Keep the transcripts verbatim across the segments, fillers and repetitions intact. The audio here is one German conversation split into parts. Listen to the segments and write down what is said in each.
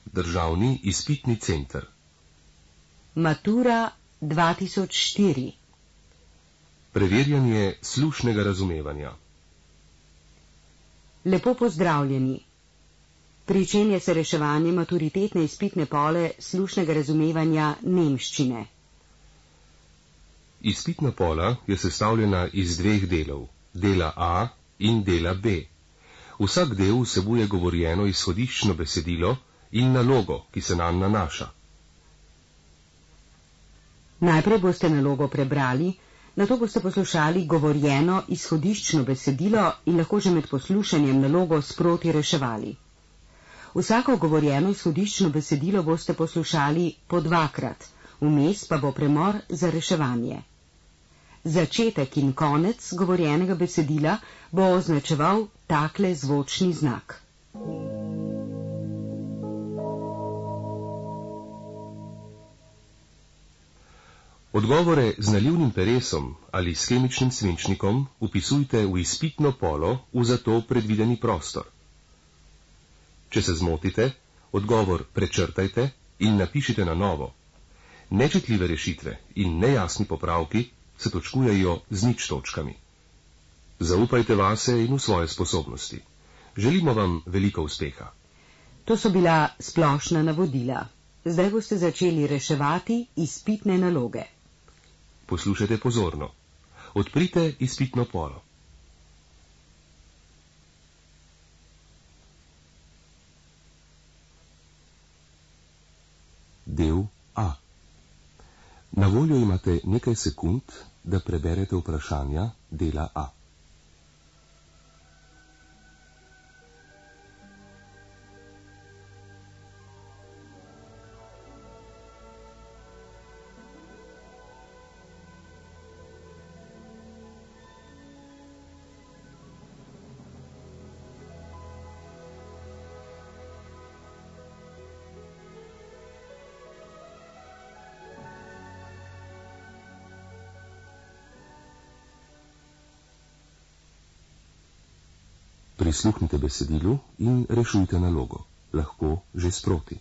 Državni izpitni center. Matura dva tisoč štiri. Preverjanje slušnega razumevanja. Lepo pozdravljeni. Pričenja se reševanje maturitetne izpitne pole slušnega razumevanja nemščine. Izpitna pola je sestavljena iz dveh delov, dela A in dela B. Vsak del vsebuje govorjeno izhodiščno besedilo in nalogo, ki se nanj nanaša. Najprej boste nalogo prebrali, nato boste poslušali govorjeno izhodiščno besedilo in lahko že med poslušanjem nalogo sproti reševali. Vsako govorjeno izhodiščno besedilo boste poslušali po dvakrat, vmes pa bo premor za reševanje. Začetek in konec govorjenega besedila bo označeval takle zvočni znak. Odgovore z nalivnim peresom ali s kemičnim svinčnikom vpisujte v izpitno polo v za to predvideni prostor. Če se zmotite, odgovor prečrtajte in napišite na novo. Nečitljive rešitve in nejasni popravki se točkujejo z nič točkami. Zaupajte vase in v svoje sposobnosti. Želimo vam veliko uspeha. To so bila splošna navodila. Zdaj boste začeli reševati izpitne naloge. Poslušajte pozorno. Odprite izpitno polo. Del A. Na voljo imate nekaj sekund, da preberete vprašanja dela A. Prisluhnite besedilu in rešujte nalogo, lahko že sproti.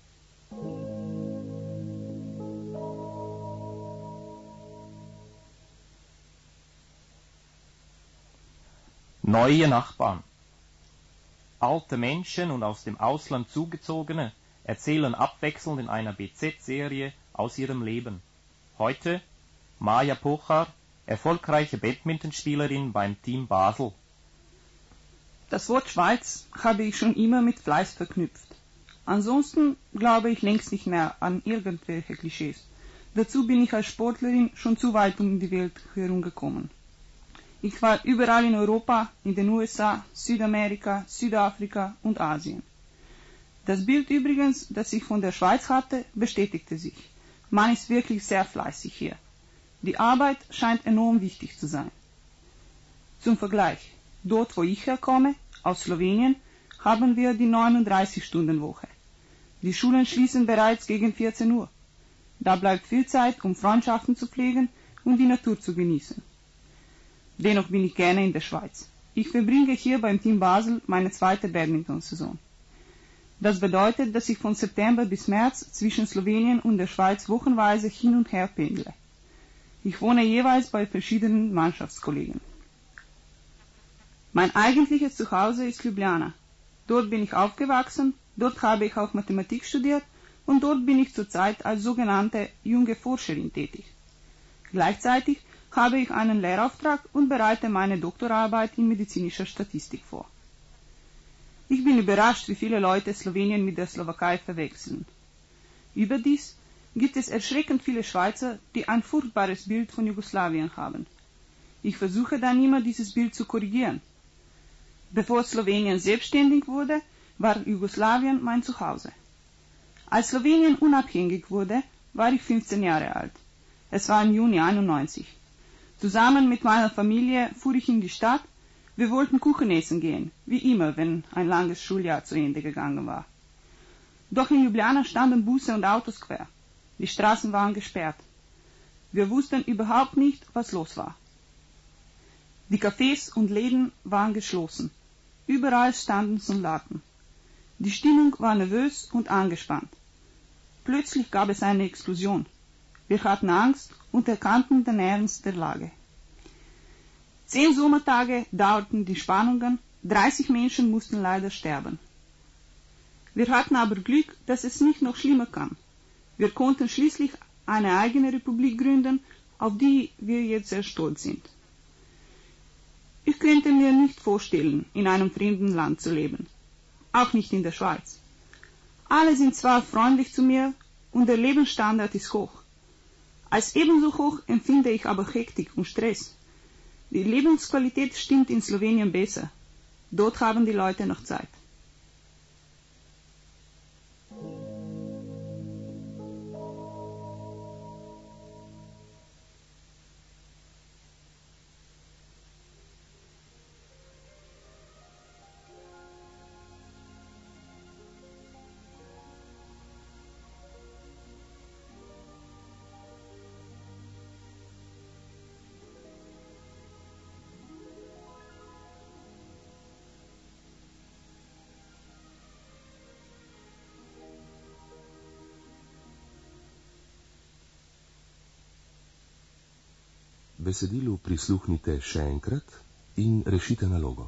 Neue Nachbarn. Alte Menschen und aus dem Ausland zugezogene erzählen abwechselnd in einer B Z-Serie aus ihrem Leben. Heute Maja Pochar, erfolgreiche Badmintonspielerin beim Team Basel. Das Wort Schweiz habe ich schon immer mit Fleiß verknüpft. Ansonsten glaube ich längst nicht mehr an irgendwelche Klischees. Dazu bin ich als Sportlerin schon zu weit um die Welt herumgekommen. Ich war überall in Europa, in den U S A, Südamerika, Südafrika und Asien. Das Bild übrigens, das ich von der Schweiz hatte, bestätigte sich. Man ist wirklich sehr fleißig hier. Die Arbeit scheint enorm wichtig zu sein. Zum Vergleich. Dort, wo ich herkomme, aus Slowenien, haben wir die neununddreißig-Stunden-Woche. Die Schulen schließen bereits gegen vierzehn Uhr. Da bleibt viel Zeit, um Freundschaften zu pflegen und die Natur zu genießen. Dennoch bin ich gerne in der Schweiz. Ich verbringe hier beim Team Basel meine zweite Badminton-Saison. Das bedeutet, dass ich von September bis März zwischen Slowenien und der Schweiz wochenweise hin und her pendle. Ich wohne jeweils bei verschiedenen Mannschaftskollegen. Mein eigentliches Zuhause ist Ljubljana. Dort bin ich aufgewachsen, dort habe ich auch Mathematik studiert und dort bin ich zurzeit als sogenannte junge Forscherin tätig. Gleichzeitig habe ich einen Lehrauftrag und bereite meine Doktorarbeit in medizinischer Statistik vor. Ich bin überrascht, wie viele Leute Slowenien mit der Slowakei verwechseln. Überdies gibt es erschreckend viele Schweizer, die ein furchtbares Bild von Jugoslawien haben. Ich versuche dann immer, dieses Bild zu korrigieren. Bevor Slowenien selbstständig wurde, war Jugoslawien mein Zuhause. Als Slowenien unabhängig wurde, war ich fünfzehn Jahre alt. Es war im Juni einundneunzig. Zusammen mit meiner Familie fuhr ich in die Stadt. Wir wollten Kuchen essen gehen, wie immer, wenn ein langes Schuljahr zu Ende gegangen war. Doch in Ljubljana standen Busse und Autos quer. Die Straßen waren gesperrt. Wir wussten überhaupt nicht, was los war. Die Cafés und Läden waren geschlossen. Überall standen Soldaten. Die Stimmung war nervös und angespannt. Plötzlich gab es eine Explosion. Wir hatten Angst und erkannten den Ernst der Lage. Zehn Sommertage dauerten die Spannungen, dreißig Menschen mussten leider sterben. Wir hatten aber Glück, dass es nicht noch schlimmer kam. Wir konnten schließlich eine eigene Republik gründen, auf die wir jetzt sehr stolz sind. Ich könnte mir nicht vorstellen, in einem fremden Land zu leben, auch nicht in der Schweiz. Alle sind zwar freundlich zu mir und der Lebensstandard ist hoch. Als ebenso hoch empfinde ich aber Hektik und Stress. Die Lebensqualität stimmt in Slowenien besser. Dort haben die Leute noch Zeit. Besedilu prisluhnite še enkrat in rešite nalogo.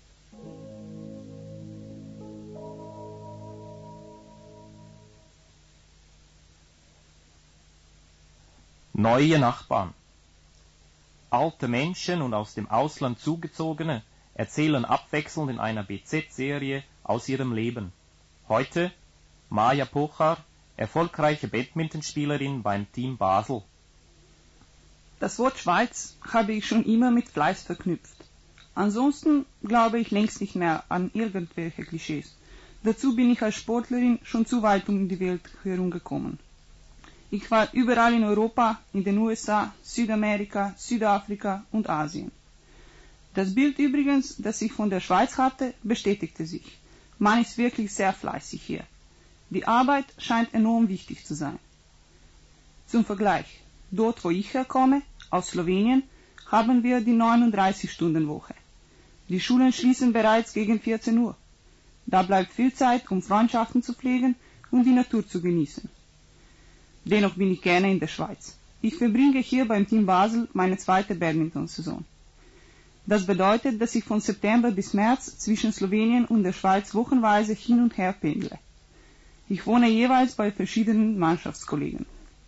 Neue Nachbarn. Alte Menschen und aus dem Ausland zugezogene erzählen abwechselnd in einer B Z-Serie aus ihrem Leben. Heute Maja Pochar, erfolgreiche Badmintonspielerin beim Team Basel. Das Wort Schweiz habe ich schon immer mit Fleiß verknüpft. Ansonsten glaube ich längst nicht mehr an irgendwelche Klischees. Dazu bin ich als Sportlerin schon zu weit um die Welt herumgekommen. Ich war überall in Europa, in den U S A, Südamerika, Südafrika und Asien. Das Bild übrigens, das ich von der Schweiz hatte, bestätigte sich. Man ist wirklich sehr fleißig hier. Die Arbeit scheint enorm wichtig zu sein. Zum Vergleich. Dort, wo ich herkomme, aus Slowenien, haben wir die neununddreißig-Stunden-Woche. Die Schulen schließen bereits gegen vierzehn Uhr. Da bleibt viel Zeit, um Freundschaften zu pflegen und die Natur zu genießen. Dennoch bin ich gerne in der Schweiz. Ich verbringe hier beim Team Basel meine zweite Badminton-Saison. Das bedeutet, dass ich von September bis März zwischen Slowenien und der Schweiz wochenweise hin und her pendle. Ich wohne jeweils bei verschiedenen Mannschaftskollegen.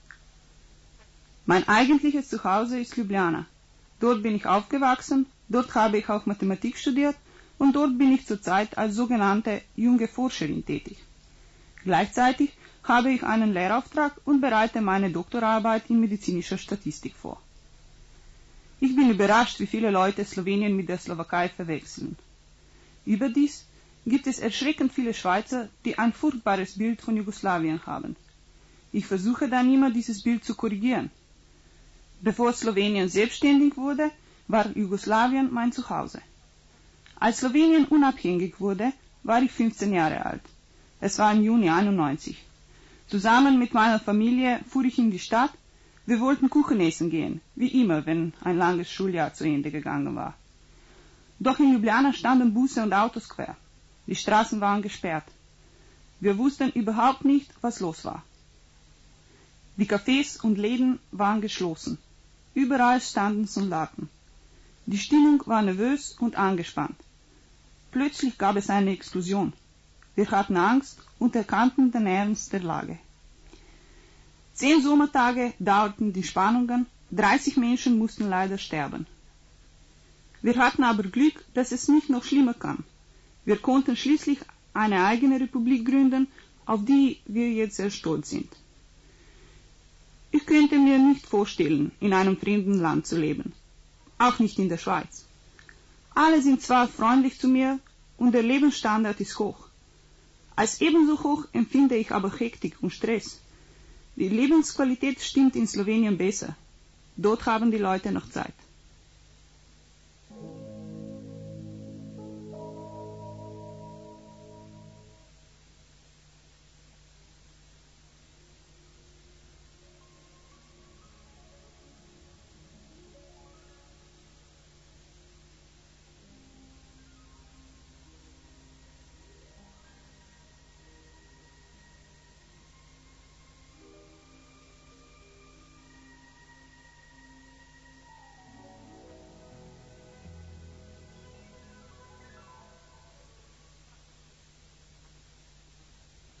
Mein eigentliches Zuhause ist Ljubljana. Dort bin ich aufgewachsen, dort habe ich auch Mathematik studiert und dort bin ich zurzeit als sogenannte junge Forscherin tätig. Gleichzeitig habe ich einen Lehrauftrag und bereite meine Doktorarbeit in medizinischer Statistik vor. Ich bin überrascht, wie viele Leute Slowenien mit der Slowakei verwechseln. Überdies gibt es erschreckend viele Schweizer, die ein furchtbares Bild von Jugoslawien haben. Ich versuche dann immer, dieses Bild zu korrigieren. Bevor Slowenien selbstständig wurde, war Jugoslawien mein Zuhause. Als Slowenien unabhängig wurde, war ich fünfzehn Jahre alt. Es war im Juni einundneunzig. Zusammen mit meiner Familie fuhr ich in die Stadt. Wir wollten Kuchen essen gehen, wie immer, wenn ein langes Schuljahr zu Ende gegangen war. Doch in Ljubljana standen Busse und Autos quer. Die Straßen waren gesperrt. Wir wussten überhaupt nicht, was los war. Die Cafés und Läden waren geschlossen. Überall standen Soldaten. Die Stimmung war nervös und angespannt. Plötzlich gab es eine Explosion. Wir hatten Angst und erkannten den Ernst der Lage. Zehn Sommertage dauerten die Spannungen, dreißig Menschen mussten leider sterben. Wir hatten aber Glück, dass es nicht noch schlimmer kam. Wir konnten schließlich eine eigene Republik gründen, auf die wir jetzt sehr stolz sind. Ich könnte mir nicht vorstellen, in einem fremden Land zu leben, auch nicht in der Schweiz. Alle sind zwar freundlich zu mir und der Lebensstandard ist hoch. Als ebenso hoch empfinde ich aber Hektik und Stress. Die Lebensqualität stimmt in Slowenien besser. Dort haben die Leute noch Zeit.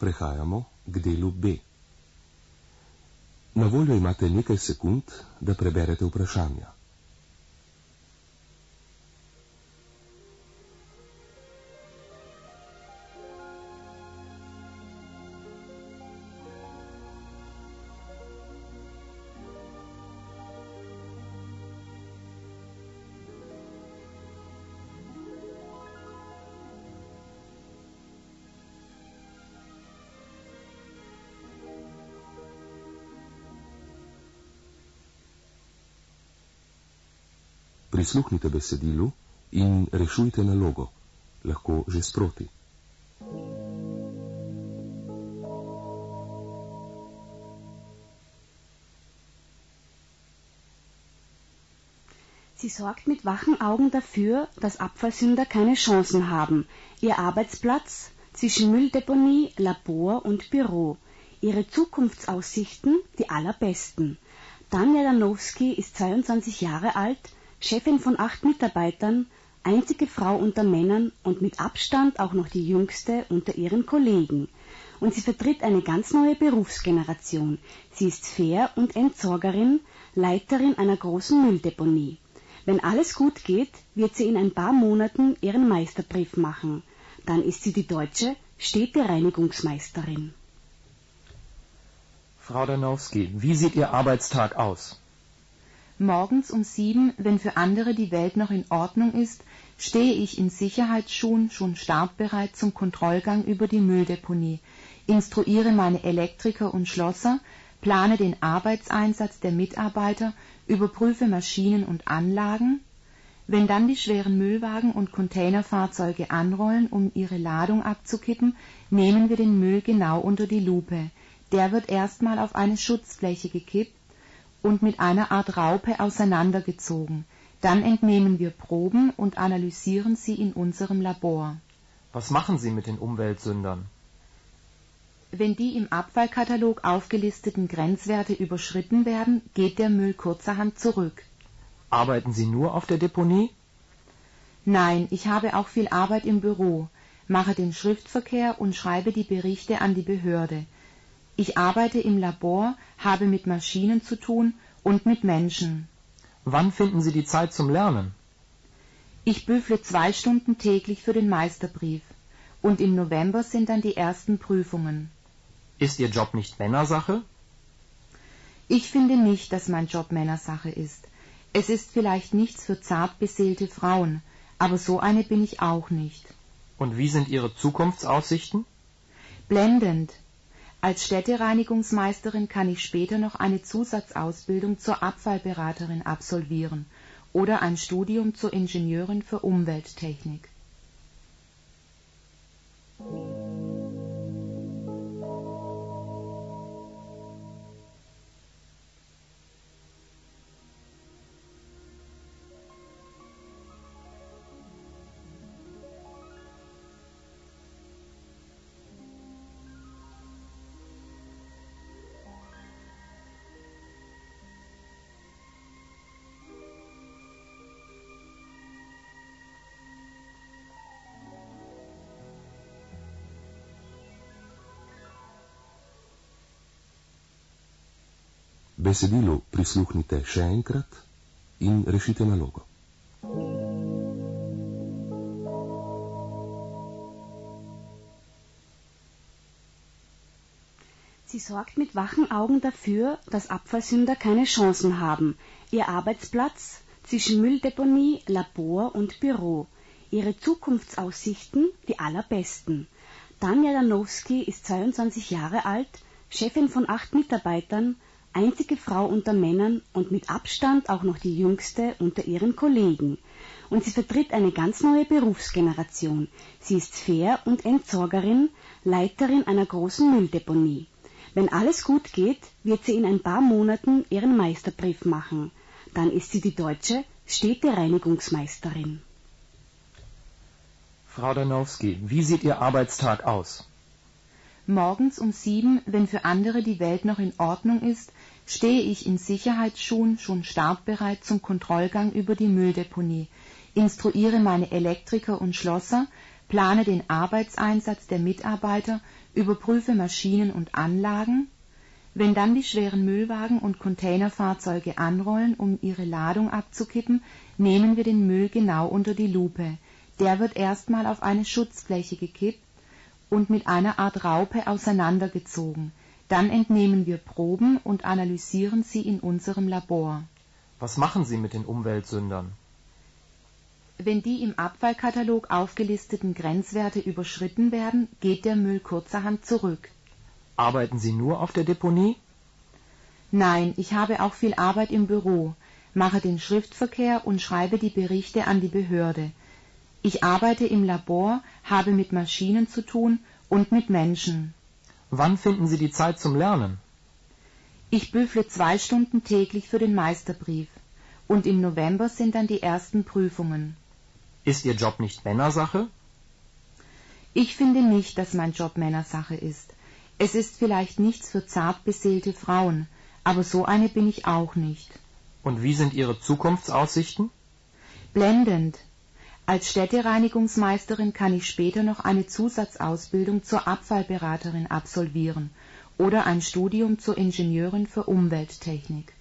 prehajamo k delu B. Na voljo imate nekaj sekund, da preberete vprašanja. Prisluhnite besedilu in rešujte nalogo, lahko že sproti. Sie sorgt mit wachen Augen dafür, dass Abfallsünder keine Chancen haben. Ihr Arbeitsplatz zwischen Mülldeponie, Labor und Büro. Ihre Zukunftsaussichten die allerbesten. Tanja Danowski ist zweiundzwanzig Jahre alt, Chefin von acht Mitarbeitern, einzige Frau unter Männern und mit Abstand auch noch die jüngste unter ihren Kollegen. Und sie vertritt eine ganz neue Berufsgeneration. Sie ist Fair- und Entsorgerin, Leiterin einer großen Mülldeponie. Wenn alles gut geht, wird sie in ein paar Monaten ihren Meisterbrief machen. Dann ist sie die deutsche Städtereinigungsmeisterin. Frau Danowski, wie sieht Ihr Arbeitstag aus? Morgens um sieben, wenn für andere die Welt noch in Ordnung ist, stehe ich in Sicherheitsschuhen schon startbereit zum Kontrollgang über die Mülldeponie, instruiere meine Elektriker und Schlosser, plane den Arbeitseinsatz der Mitarbeiter, überprüfe Maschinen und Anlagen. Wenn dann die schweren Müllwagen und Containerfahrzeuge anrollen, um ihre Ladung abzukippen, nehmen wir den Müll genau unter die Lupe. Der wird erstmal auf eine Schutzfläche gekippt und mit einer Art Raupe auseinandergezogen. Dann entnehmen wir Proben und analysieren sie in unserem Labor. Was machen Sie mit den Umweltsündern? Wenn die im Abfallkatalog aufgelisteten Grenzwerte überschritten werden, geht der Müll kurzerhand zurück. Arbeiten Sie nur auf der Deponie? Nein, ich habe auch viel Arbeit im Büro, mache den Schriftverkehr und schreibe die Berichte an die Behörde. Ich arbeite im Labor, habe mit Maschinen zu tun und mit Menschen. Wann finden Sie die Zeit zum Lernen? Ich büffle zwei Stunden täglich für den Meisterbrief. Und im November sind dann die ersten Prüfungen. Ist Ihr Job nicht Männersache? Ich finde nicht, dass mein Job Männersache ist. Es ist vielleicht nichts für zart beseelte Frauen, aber so eine bin ich auch nicht. Und wie sind Ihre Zukunftsaussichten? Blendend. Als Städtereinigungsmeisterin kann ich später noch eine Zusatzausbildung zur Abfallberaterin absolvieren oder ein Studium zur Ingenieurin für Umwelttechnik. Besedilu prisluhnite še enkrat in rešite nalogo. Sie sorgt mit wachen Augen dafür, dass Abfallsünder keine Chancen haben. Ihr Arbeitsplatz zwischen Mülldeponie, Labor und Büro. Ihre Zukunftsaussichten die allerbesten. Tanja Danowski ist zweiundzwanzig Jahre alt, Chefin von acht Mitarbeitern, einzige Frau unter Männern und mit Abstand auch noch die jüngste unter ihren Kollegen. Und sie vertritt eine ganz neue Berufsgeneration. Sie ist Fair- und Entsorgerin, Leiterin einer großen Mülldeponie. Wenn alles gut geht, wird sie in ein paar Monaten ihren Meisterbrief machen. Dann ist sie die deutsche Städtereinigungsmeisterin. Frau Danowski, wie sieht Ihr Arbeitstag aus? Morgens um sieben, wenn für andere die Welt noch in Ordnung ist, stehe ich in Sicherheitsschuhen schon startbereit zum Kontrollgang über die Mülldeponie, instruiere meine Elektriker und Schlosser, plane den Arbeitseinsatz der Mitarbeiter, überprüfe Maschinen und Anlagen. Wenn dann die schweren Müllwagen und Containerfahrzeuge anrollen, um ihre Ladung abzukippen, nehmen wir den Müll genau unter die Lupe. Der wird erstmal auf eine Schutzfläche gekippt und mit einer Art Raupe auseinandergezogen. Dann entnehmen wir Proben und analysieren sie in unserem Labor. Was machen Sie mit den Umweltsündern? Wenn die im Abfallkatalog aufgelisteten Grenzwerte überschritten werden, geht der Müll kurzerhand zurück. Arbeiten Sie nur auf der Deponie? Nein, ich habe auch viel Arbeit im Büro, mache den Schriftverkehr und schreibe die Berichte an die Behörde. Ich arbeite im Labor, habe mit Maschinen zu tun und mit Menschen. Wann finden Sie die Zeit zum Lernen? Ich büffle zwei Stunden täglich für den Meisterbrief. Und im November sind dann die ersten Prüfungen. Ist Ihr Job nicht Männersache? Ich finde nicht, dass mein Job Männersache ist. Es ist vielleicht nichts für zart beseelte Frauen, aber so eine bin ich auch nicht. Und wie sind Ihre Zukunftsaussichten? Blendend. Als Städtereinigungsmeisterin kann ich später noch eine Zusatzausbildung zur Abfallberaterin absolvieren oder ein Studium zur Ingenieurin für Umwelttechnik.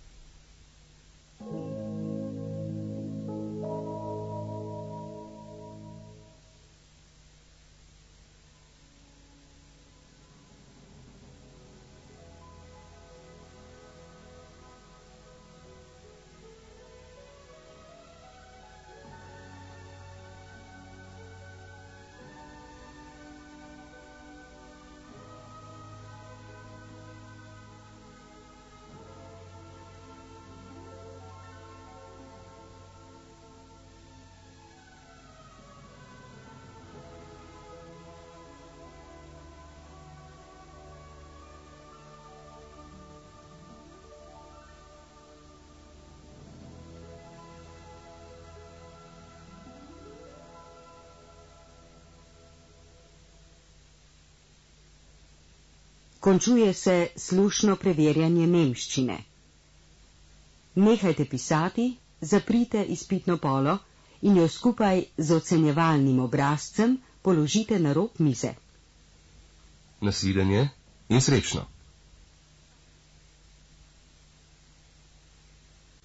Končuje se slušno preverjanje nemščine. Nehajte pisati, zaprite izpitno polo in jo skupaj z ocenjevalnim obrazcem položite na rob mize. Nasvidenje in srečno.